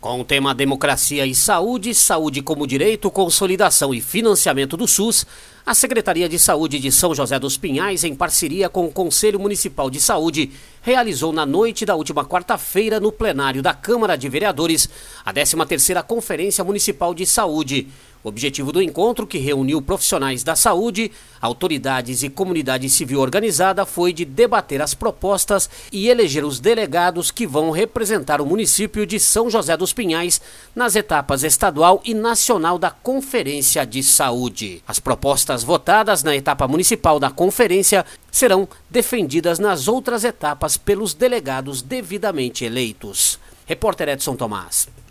Com o tema Democracia e Saúde, Saúde como Direito, Consolidação e Financiamento do SUS, a Secretaria de Saúde de São José dos Pinhais, em parceria com o Conselho Municipal de Saúde, realizou na noite da última quarta-feira, no plenário da Câmara de Vereadores, a 13ª Conferência Municipal de Saúde. O objetivo do encontro, que reuniu profissionais da saúde, autoridades e comunidade civil organizada, foi de debater as propostas e eleger os delegados que vão representar o município de São José dos Pinhais nas etapas estadual e nacional da Conferência de Saúde. As propostas votadas na etapa municipal da conferência serão defendidas nas outras etapas pelos delegados devidamente eleitos. Repórter Edson Tomás.